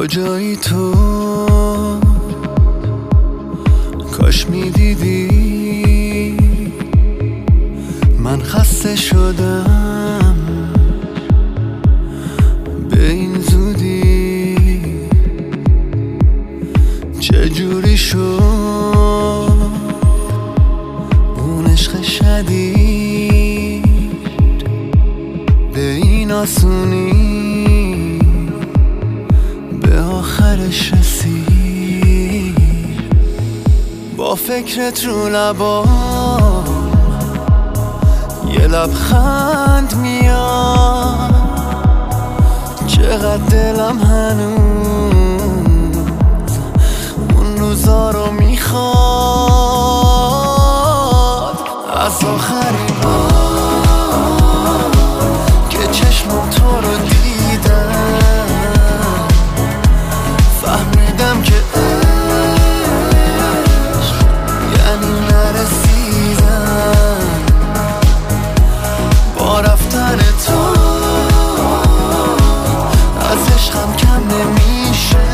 کجایی تو؟ کاش میدیدی من خسته شدم به این زودی. چجوری شد اون عشق شدید به این آسونی به آخرش رسید؟ با فکرت رو لبام یه لبخند میاد، چقدر دلم هنوز اون روزا رو میخواد. از آخرین بار که چشمم تو رو دیدم فهمیدم که عشق یعنی نرسیدم. با رفتن تو از عشقم کم نمیشه،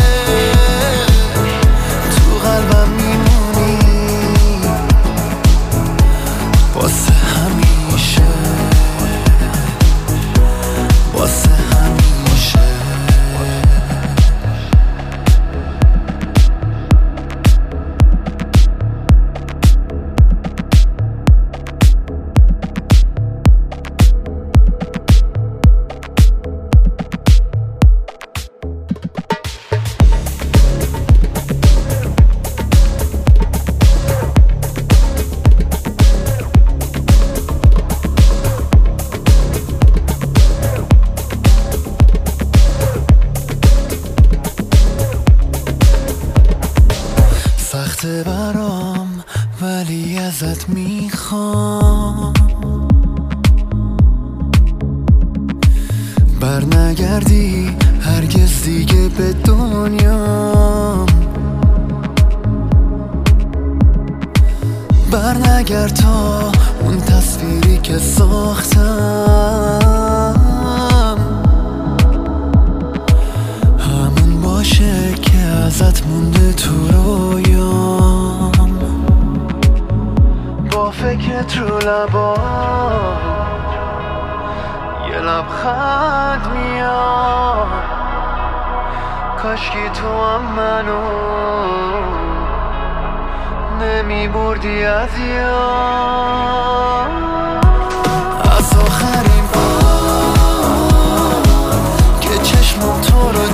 تو قلبم میمونی واسه همیشه، واسه همیشه. سخته برام ولی ازت میخوام برنگردی هرگز دیگه به دنیام. برنگرد تا اون تصویری که ساختم همون باشه که ازت مونده تو رویام. با فکرت رو لبام یه لبخند میاد، کاشکی تو هم منو نمی بردی از یاد. از آخرین بار که چشمم تو رو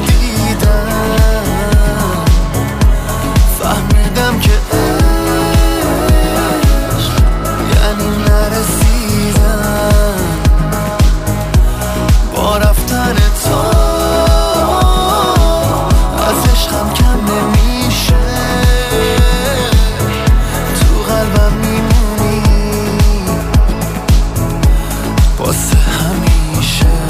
دیدم فهمیدم که عشق یعنی نرسیدم. با رفتن تو از عشقم کم نمیشه، تو قلبم میمونی واسه همیشه.